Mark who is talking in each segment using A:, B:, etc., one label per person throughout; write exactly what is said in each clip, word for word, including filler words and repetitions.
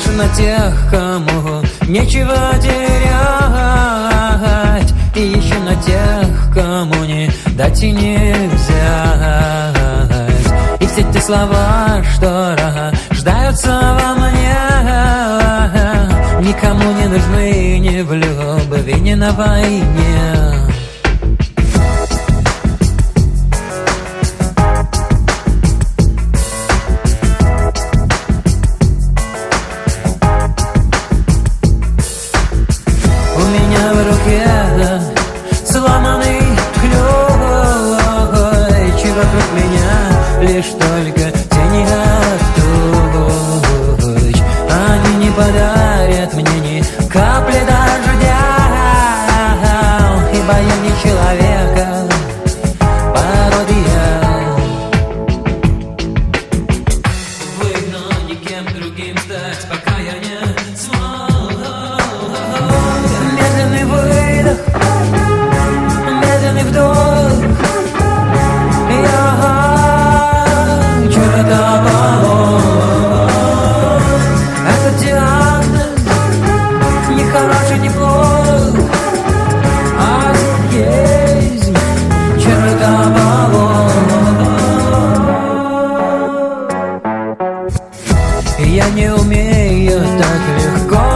A: больше на тех, кому нечего терять, и еще на тех, кому не дать и не взять. И все те слова, что рождаются во мне, никому не нужны ни в любви, ни на войне. Сломанный ключ, и вокруг меня лишь только тени от туч. Они не подарят мне ни капли дождя, ибо я не человека, пародия. Увы, но никем другим стать пока я не смог. Медленный выдох, медленный вдох, я чертополох. Это диагноз, не хороший, не плох, а есть чертополох. Я не умею так легко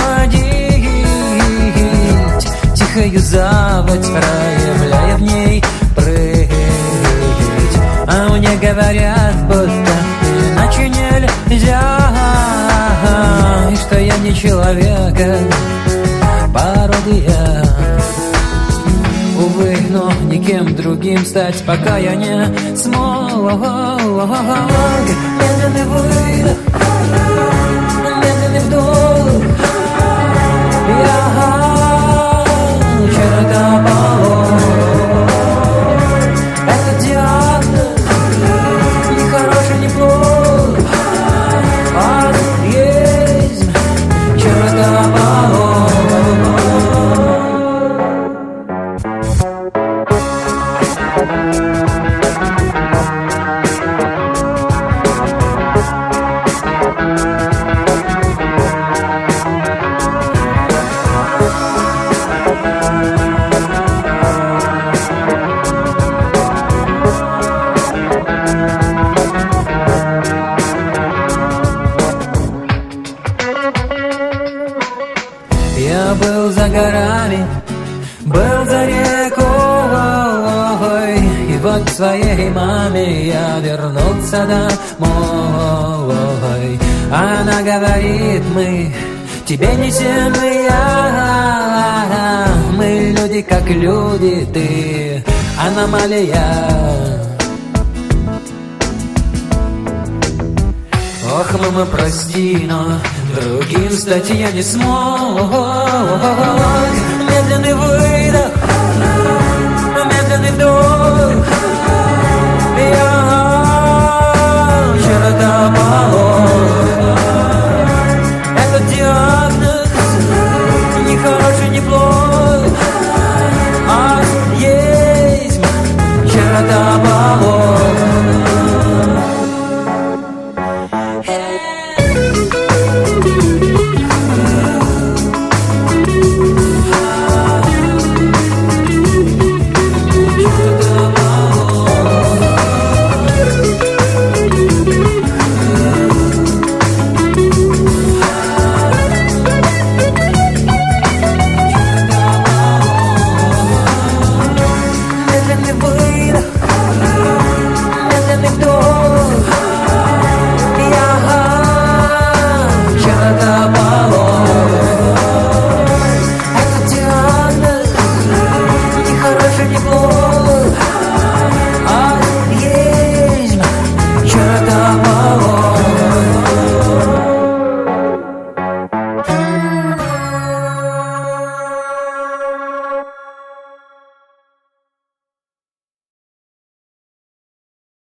A: находить тихою заводь, проявляя в ней прыть. А мне говорят, будто иначе нельзя, и что я не человек, а пародия. Увы, но никем другим стать пока я не смог. Медленный выдох, медленный вдох, я чертополох. Это диагноз, не хороший, не плох, а есть чертополох. Я был за горами, был за рекой, и вот к своей маме я вернулся домой. Она говорит, мы тебе не семья, мы люди как люди, ты аномалия. Ох, мама, прости, но другим стать я не смог.